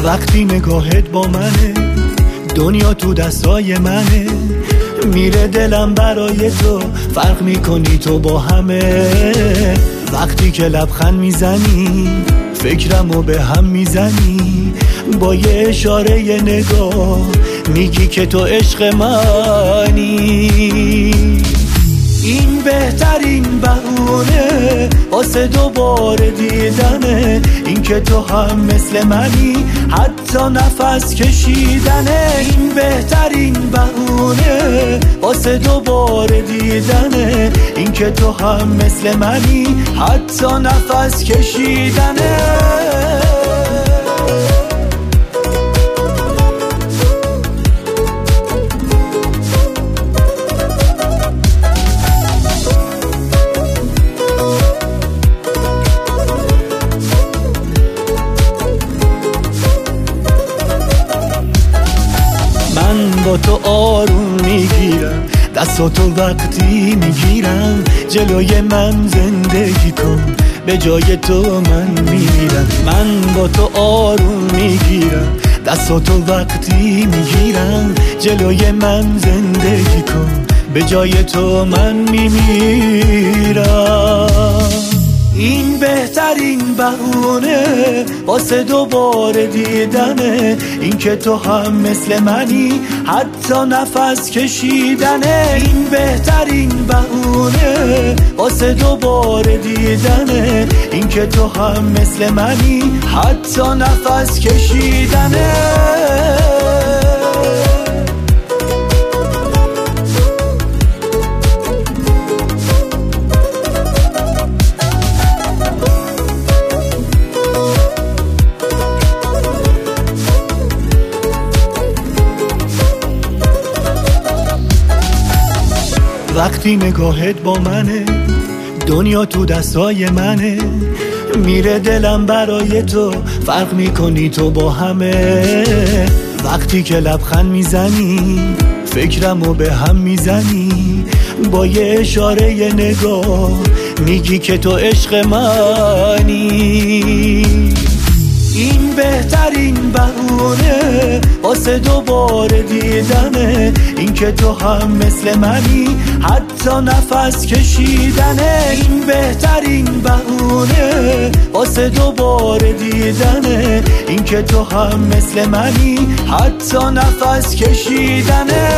وقتی نگاهت با منه، دنیا تو دستای منه، میره دلم برای تو، فرق میکنی تو با همه. وقتی که لبخند میزنی فکرمو به هم میزنی، با یه اشاره یه نگاه میگی که تو عشق منی. این بهترین بهونه واسه دوباره دیدنه، این که تو هم مثل منی حتی نفس کشیدنه. این بهترین بهونه واسه دوباره دیدنه، این که تو هم مثل منی حتی نفس کشیدنه. من با تو آروم میگیرم، دستاتو وقتی میگیرم، جلوی من زندگی کن، به جای تو من میمیرم. من با تو آروم میگیرم، دستاتو وقتی میگیرم، جلوی من زندگی کن، به جای تو من میمیرم. این بهترین بهونه واسه دوباره دیدنه، این که تو هم مثل منی حتی نفس کشیدنه. این بهترین بهونه واسه دوباره دیدنه، این که تو هم مثل منی حتی نفس کشیدنه. وقتی نگاهت با منه، دنیا تو دستای منه، میره دلم برای تو، فرق میکنی تو با همه. وقتی که لبخند میزنی فکرمو به هم میزنی، با یه اشاره یه نگاه میگی که تو عشق منی. این بهترین بهونه واسه دوباره دیدنه، این که تو هم مثل منی حتی نفس کشیدنه. این بهترین بهونه واسه دوباره دیدنه، این که تو هم مثل منی حتی نفس کشیدنه.